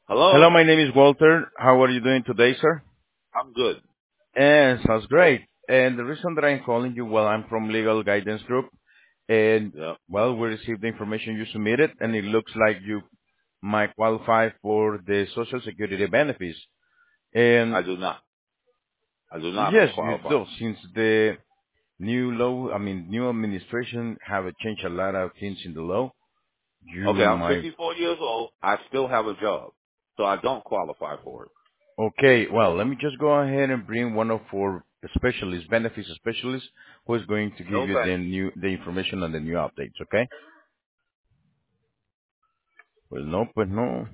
Hello, Hello? my name is Walter. How are you doing today, sir? I'm good. Sounds great. And the reason that I'm calling you, well, I'm from Legal Guidance Group, and Yeah. well, we received the information you submitted, and it looks like you might qualify for the Social Security benefits. And I do not. I do not yes, you qualify. do, since the new law, I mean, new administration have changed a lot of things in the law. You Okay, I'm might 54 years old. I still have a job. So I don't qualify for it. Okay, well, let me just go ahead and bring one of our specialists, benefits specialists, who is going to give you Okay. the information on the new updates, okay? Pues no.